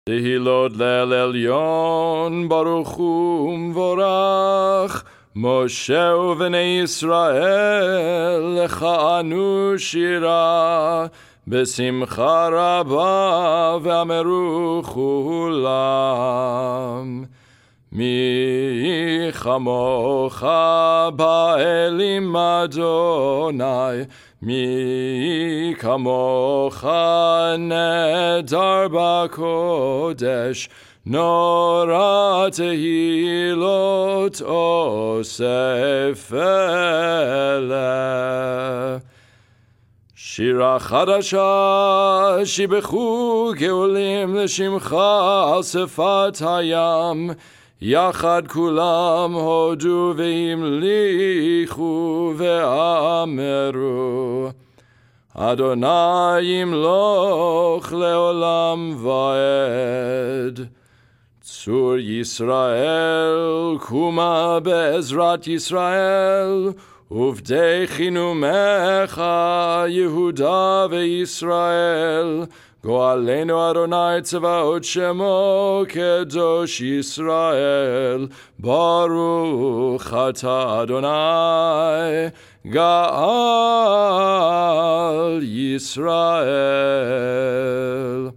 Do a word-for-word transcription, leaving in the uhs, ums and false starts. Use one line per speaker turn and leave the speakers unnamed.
תהילות לאל עליון, ברוך הוא מבורך, משה ובני ישראל, לך ענו שירה, בשמחה רבה ואמרו כולם. מי כמוך באלים אדוני, מי כמוך נדר בקודש, נורא תהילות אוסף אלה. שירה חדשה שיבחו גאולים לשמך על שפת הים, יחד כולם הודו והמליכו ואמרו, אדוני ימלוך לעולם ועד. צור ישראל קומה בעזרת ישראל, ובדי נאומך יהודה וישראל, גואלנו אדוני צבאות שמו קדוש ישראל, ברוך אתה אדוני גאל ישראל.